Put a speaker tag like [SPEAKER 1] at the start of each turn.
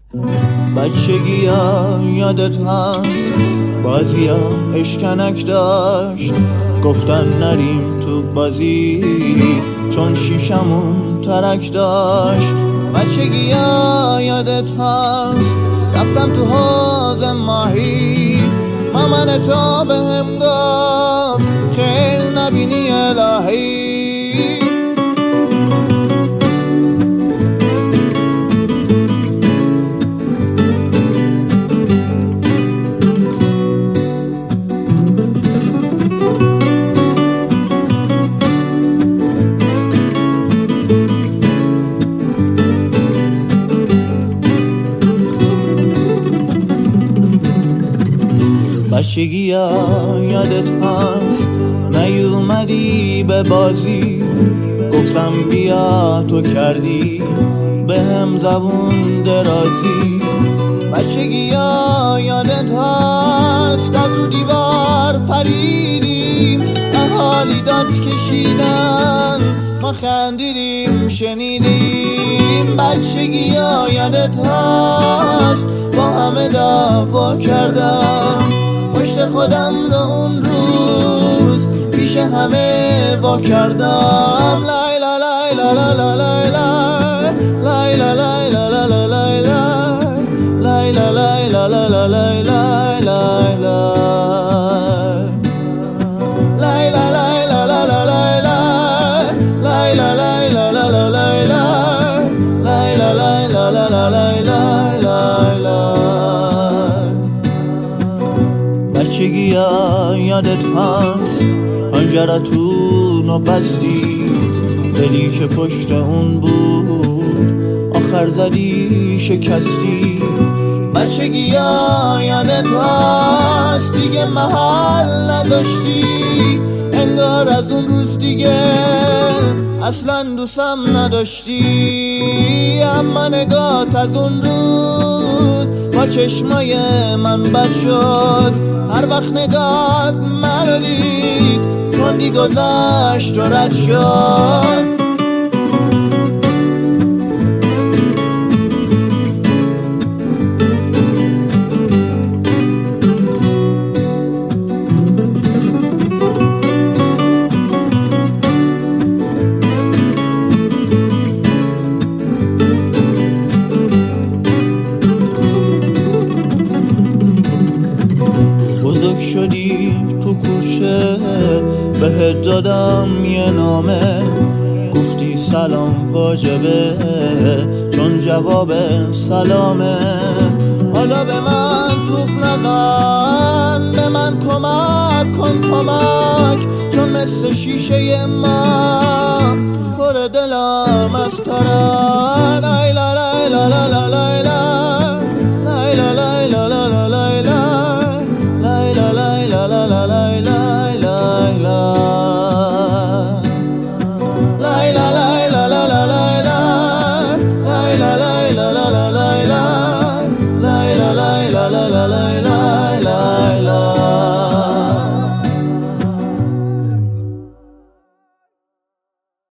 [SPEAKER 1] بچگی یادت هست بازی اشکنک داشت، گفتن نریم تو بازی چون شیشمون ترک داشت. بچگی یادت هست رفتم تو حوض ماهی، مامان تو بهم گفت که نبینی الهی. بچگی یادت هست نیومدی به بازی، گفتم بیا تو کردی به هم زبون درازی. بچگی یادت هست از رو دیوار پریدیم، اهالی داد کشیدن ما خندیدیم شنیدیم. بچگی یادت هست با همه دعوا کردم، پشت خودم دو اون روز پیش همه وا کردم. لای لا لای لا لا لا لای لای لا لای لا لا لا لای لای لا لای لا لا لا لای لای لای لای لا لای لا لا لا لای لای لا لای لا لا لا لای لای لا لای لا لا لا لای لای. بچگی یادت هست پنجرتونو بستی، دلی که پشت اون بود آخر زدی شکستی. بچگی یادت هست دیگه محل نداشتی، انگار از اون روز دیگه اصلا دوستم نداشتی. اما نگات از اون روز با چشمای من بد شد، هر وقت نگات منو دید کندی گذشت و رد شد. بزرگ شدی تو کوچه بهت دادم یه نامه، گفتی سلام واجبه چون جواب سلامه. حالا به من توپ نزن، به من کمک کن کمک، چون مثل شیشه ما پر دل